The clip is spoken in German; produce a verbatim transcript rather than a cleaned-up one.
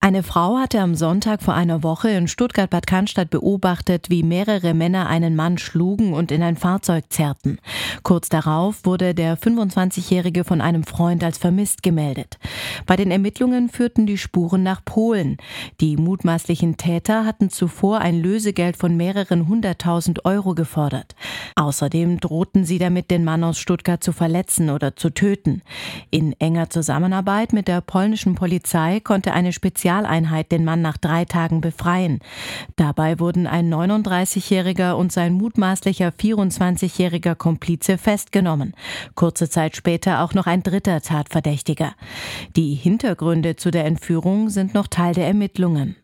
Eine Frau hatte am Sonntag vor einer Woche in Stuttgart-Bad Cannstatt beobachtet, wie mehrere Männer einen Mann schlugen und in ein Fahrzeug zerrten. Kurz darauf wurde der fünfundzwanzigjährige von einem Freund als vermisst gemeldet. Bei den Ermittlungen führten die Spuren nach Polen. Die mutmaßlichen Täter hatten zuvor ein Lösegeld von mehreren hunderttausend Euro gefordert. Außerdem drohten sie damit, den Mann aus Stuttgart zu verletzen oder zu töten. In enger Zusammenarbeit mit der polnischen Polizei konnte eine Spezialeinheit den Mann nach drei Tagen befreien. Dabei wurden ein neununddreißigjähriger und sein mutmaßlicher vierundzwanzigjähriger Komplize festgenommen. Kurze Zeit später auch noch ein dritter Tatverdächtiger. Die Hintergründe zu der Entführung sind noch Teil der Ermittlungen.